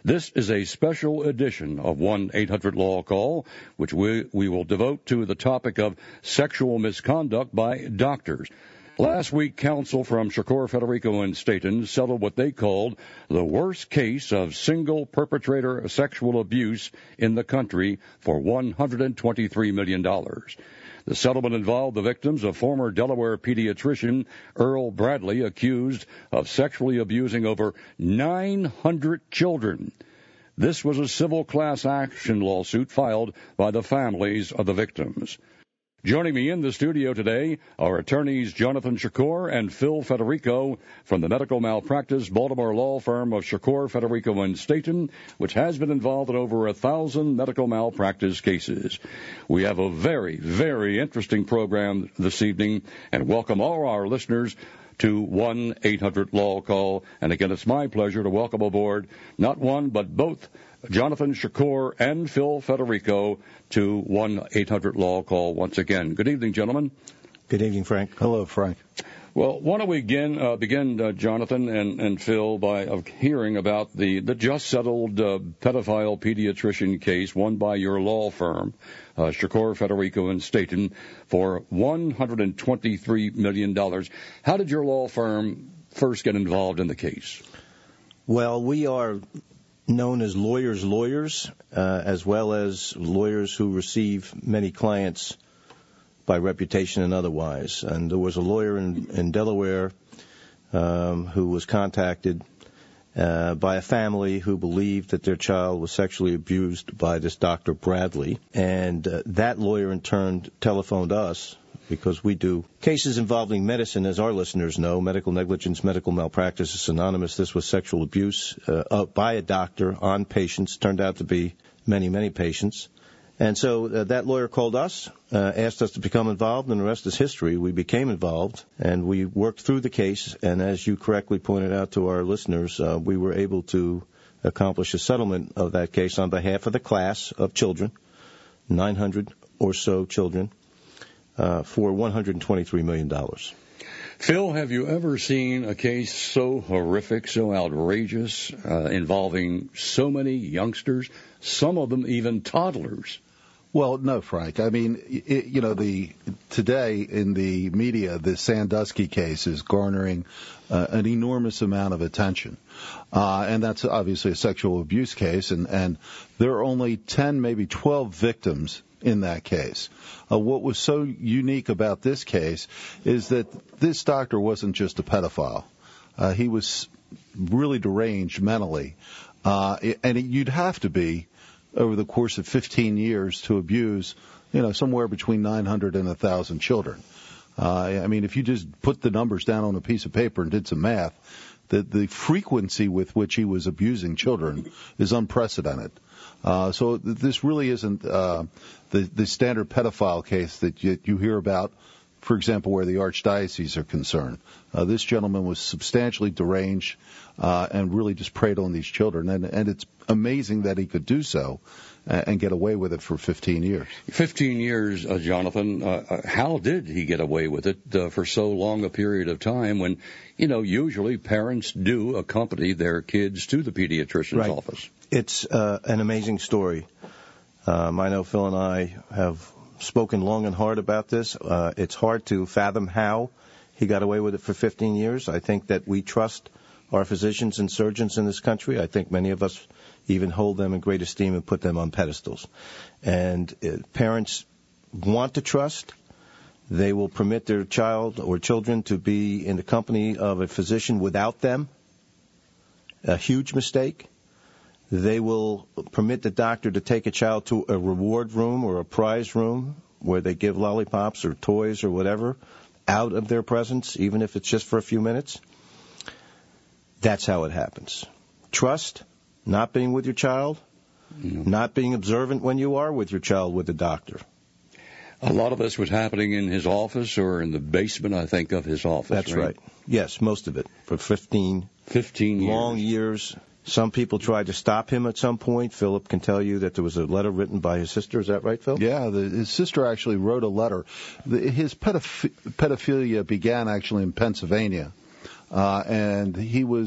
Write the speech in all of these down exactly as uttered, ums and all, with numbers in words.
This is a special edition of one eight hundred law call, which we, we will devote to the topic of sexual misconduct by doctors. Last week, counsel from Shakur, Federico, and Staten settled what they called the worst case of single perpetrator sexual abuse in the country for one hundred twenty-three million dollars. The settlement involved the victims of former Delaware pediatrician Earl Bradley, accused of sexually abusing over nine hundred children. This was a civil class action lawsuit filed by the families of the victims. Joining me in the studio today are attorneys Jonathan Shakur and Phil Federico from the medical malpractice Baltimore law firm of Shakur, Federico, and Staten, which has been involved in over a thousand medical malpractice cases. We have a very, very interesting program this evening, and welcome all our listeners to one eight hundred law call. And again, it's my pleasure to welcome aboard not one, but both Jonathan Shakur and Phil Federico to one eight hundred law call once again. Good evening, gentlemen. Good evening, Frank. Hello, Frank. Well, why don't we begin, uh, begin uh, Jonathan and, and Phil, by uh, hearing about the, the just settled uh, pedophile pediatrician case won by your law firm, uh, Shakur, Federico, and Staten, for one hundred twenty-three million dollars. How did your law firm first get involved in the case? Well, we are known as lawyers' lawyers, uh, as well as lawyers who receive many clients by reputation and otherwise. And there was a lawyer in, in Delaware um, who was contacted uh, by a family who believed that their child was sexually abused by this Doctor Bradley. And uh, that lawyer in turn telephoned us, because we do cases involving medicine, as our listeners know. Medical negligence, medical malpractice is synonymous. This was sexual abuse uh, uh, by a doctor on patients. Turned out to be many, many patients. And so uh, that lawyer called us, uh, asked us to become involved, and the rest is history. We became involved, and we worked through the case. And as you correctly pointed out to our listeners, uh, we were able to accomplish a settlement of that case on behalf of the class of children, nine hundred or so children, Uh, for one hundred twenty-three million dollars. Phil, have you ever seen a case so horrific, so outrageous, uh, involving so many youngsters, some of them even toddlers? Well, no, Frank. I mean, it, you know, the today in the media, the Sandusky case is garnering uh, an enormous amount of attention. Uh, and that's obviously a sexual abuse case, and, and there are only ten, maybe twelve victims in that case. Uh, what was so unique about this case is that this doctor wasn't just a pedophile. Uh, he was really deranged mentally, uh, and it, you'd have to be over the course of fifteen years to abuse, you know, somewhere between nine hundred and one thousand children. Uh, I mean, if you just put the numbers down on a piece of paper and did some math, the, the frequency with which he was abusing children is unprecedented. Uh, so th- this really isn't uh, the, the standard pedophile case that you, you hear about, for example, where the archdiocese are concerned. Uh, this gentleman was substantially deranged uh, and really just preyed on these children. And, and it's amazing that he could do so uh, and get away with it for fifteen years. fifteen years, uh, Jonathan. Uh, how did he get away with it uh, for so long a period of time when, you know, usually parents do accompany their kids to the pediatrician's right. office? It's uh, an amazing story. Um, I know Phil and I have spoken long and hard about this. Uh, it's hard to fathom how he got away with it for fifteen years. I think that we trust our physicians and surgeons in this country. I think many of us even hold them in great esteem and put them on pedestals. And uh, parents want to trust. They will permit their child or children to be in the company of a physician without them. A huge mistake. They will permit the doctor to take a child to a reward room or a prize room where they give lollipops or toys or whatever out of their presence, even if it's just for a few minutes. That's how it happens. Trust, not being with your child, mm-hmm. not being observant when you are with your child with the doctor. A lot of this was happening in his office or in the basement, I think, of his office. That's right. right. Yes, most of it for fifteen, fifteen years. long years. Some people tried to stop him at some point. Philip can tell you that there was a letter written by his sister. Is that right, Phil? Yeah, the, his sister actually wrote a letter. The, his pedoph- pedophilia began actually in Pennsylvania, uh, and he was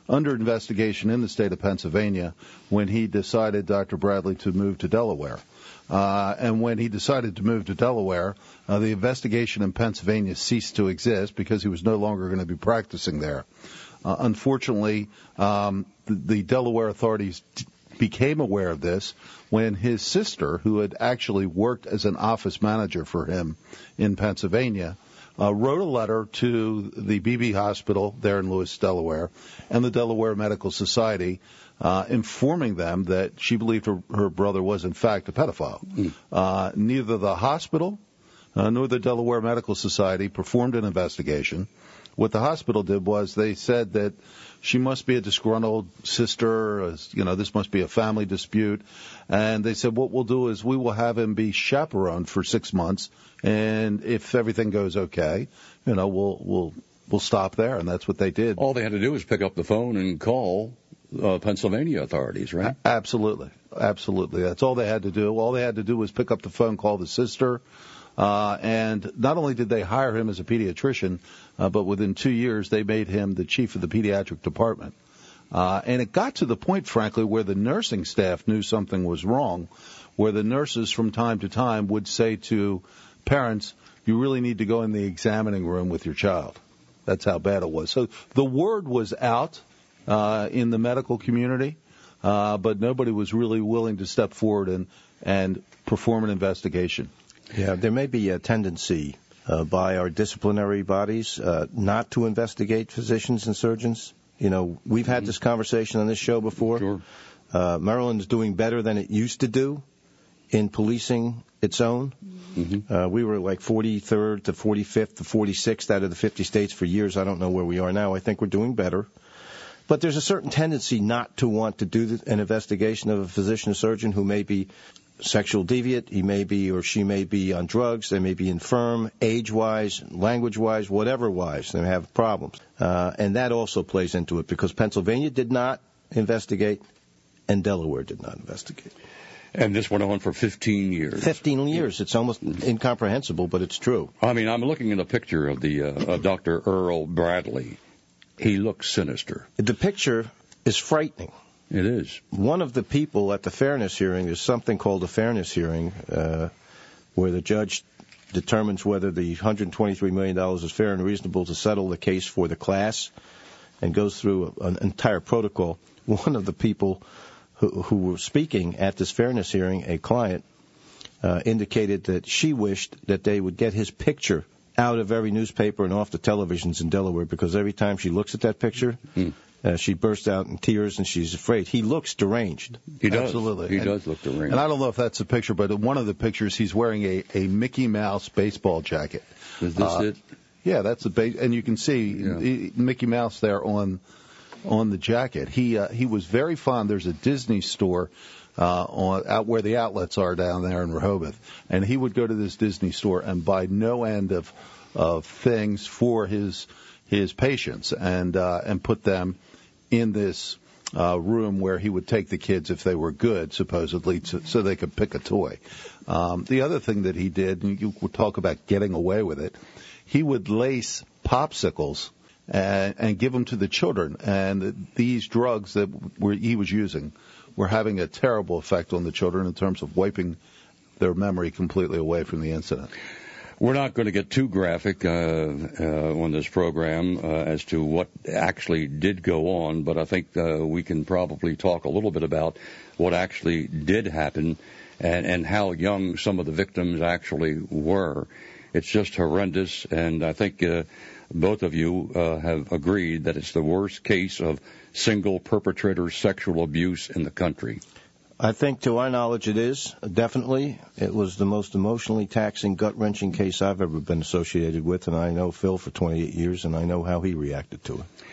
under investigation in the state of Pennsylvania when he decided, Doctor Bradley, to move to Delaware. Uh, and when he decided to move to Delaware, uh, the investigation in Pennsylvania ceased to exist because he was no longer going to be practicing there. Uh, unfortunately, um, the, the Delaware authorities t- became aware of this when his sister, who had actually worked as an office manager for him in Pennsylvania, uh, wrote a letter to the Beebe Hospital there in Lewis, Delaware, and the Delaware Medical Society, uh, informing them that she believed her, her brother was, in fact, a pedophile. Mm. Uh, neither the hospital uh, nor the Delaware Medical Society performed an investigation. What the hospital did was they said that she must be a disgruntled sister, you know, this must be a family dispute. And they said, what we'll do is we will have him be chaperoned for six months, and if everything goes okay, you know, we'll we'll we'll stop there. And that's what they did. All they had to do was pick up the phone and call uh, Pennsylvania authorities, right? A- absolutely. Absolutely. That's all they had to do. All they had to do was pick up the phone, call the sister. Uh, and not only did they hire him as a pediatrician, uh, but within two years they made him the chief of the pediatric department. Uh, and it got to the point, frankly, where the nursing staff knew something was wrong, where the nurses from time to time would say to parents, you really need to go in the examining room with your child. That's how bad it was. So the word was out uh, in the medical community, uh, but nobody was really willing to step forward and, and perform an investigation. Yeah, there may be a tendency uh, by our disciplinary bodies uh, not to investigate physicians and surgeons. You know, we've had this conversation on this show before. Sure. Uh, Maryland's doing better than it used to do in policing its own. Mm-hmm. Uh, we were like forty-third to forty-fifth to forty-sixth out of the fifty states for years. I don't know where we are now. I think we're doing better. But there's a certain tendency not to want to do an investigation of a physician or surgeon who may be sexual deviant, he may be or she may be on drugs, they may be infirm, age-wise, language-wise, whatever-wise, they have problems. Uh, and that also plays into it because Pennsylvania did not investigate and Delaware did not investigate. And this went on for fifteen years. fifteen years. It's almost incomprehensible, but it's true. I mean, I'm looking at a picture of the uh, of Doctor Earl Bradley. He looks sinister. The picture is frightening. It is. One of the people at the fairness hearing, there's something called a fairness hearing, uh, where the judge determines whether the one hundred twenty-three million dollars is fair and reasonable to settle the case for the class and goes through an entire protocol. One of the people who, who were speaking at this fairness hearing, a client, uh, indicated that she wished that they would get his picture out of every newspaper and off the televisions in Delaware because every time she looks at that picture, mm. Uh, she bursts out in tears, and she's afraid. He looks deranged. He does. Absolutely. He and, does look deranged. And I don't know if that's a picture, but in one of the pictures, he's wearing a, a Mickey Mouse baseball jacket. Is this uh, it? Yeah, that's the base, and you can see yeah. he, Mickey Mouse there on on the jacket. He uh, he was very fond. There's a Disney store uh, on out where the outlets are down there in Rehoboth, and he would go to this Disney store and buy no end of of things for his his patients and uh, and put them in this uh, room where he would take the kids if they were good, supposedly, to, so they could pick a toy. Um, the other thing that he did, and you would talk about getting away with it, he would lace popsicles and, and give them to the children. And these drugs that were, he was using were having a terrible effect on the children in terms of wiping their memory completely away from the incident. We're not going to get too graphic uh, uh, on this program uh, as to what actually did go on, but I think uh, we can probably talk a little bit about what actually did happen and, and how young some of the victims actually were. It's just horrendous, and I think uh, both of you uh, have agreed that it's the worst case of single perpetrator sexual abuse in the country. I think, to our knowledge, it is, definitely. It was the most emotionally taxing, gut-wrenching case I've ever been associated with, and I know Phil for twenty-eight years, and I know how he reacted to it.